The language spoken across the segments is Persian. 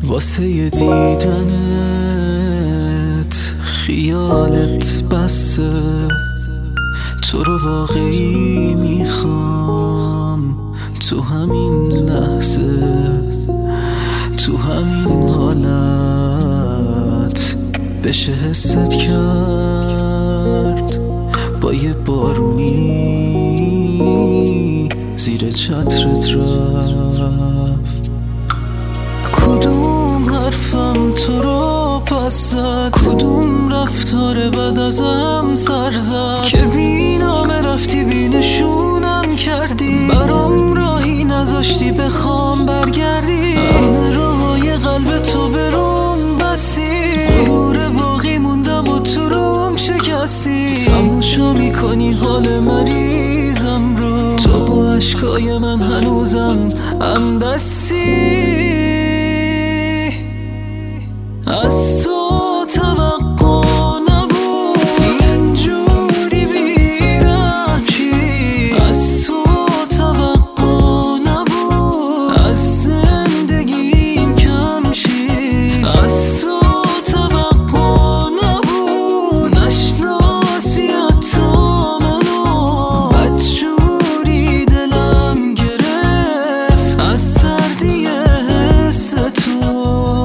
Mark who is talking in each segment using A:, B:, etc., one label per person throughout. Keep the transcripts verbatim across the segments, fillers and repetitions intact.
A: واسه دیدنت خیالت بسه، تو رو واقعی میخوام تو همین لحظه، تو همین حالت بشه حست کرد با یه بارونی زیر چترت رفت. کدوم حرفم تو رو پس زد، کدوم رفتار بد ازم سر زد که بی نامه رفتی بی نشونم کردی، برام راهی نذاشتی بخوام برگردی، همه راههای قلب تو بروم بستی، غرور باقی موندم و تو روم شکستی، تماشا میکنی حال مریضم رو، تو با عشقای من هنوزم هم دستی. از تو توقع نبود اینجوری بیرم چی، از تو توقع نبود از زندگیم کم شی، از تو توقع نبود نشناسی حتی منو، بدجوری دلم گرفت از سردی حس تو.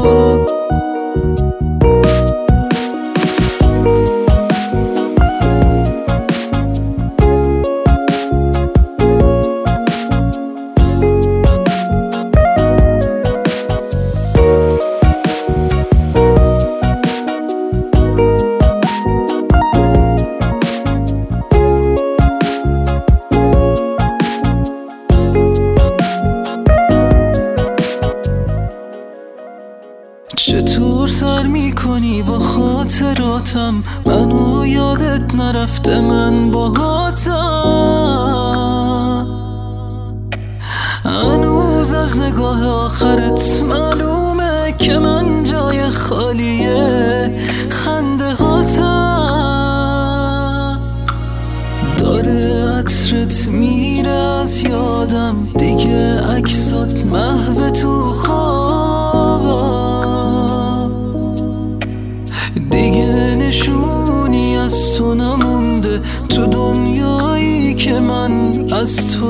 A: چطور سر میکنی با خاطراتم، منو یادت نرفته من باهاتم، هنوز از نگاه آخرت معلومه که من جای خالیه خنده هاتم، داره عطرت میره از یادم دیگه، عکسات محو تو خوابم، دیگه نشونی از تو نمونده تو دنیایی که من از تو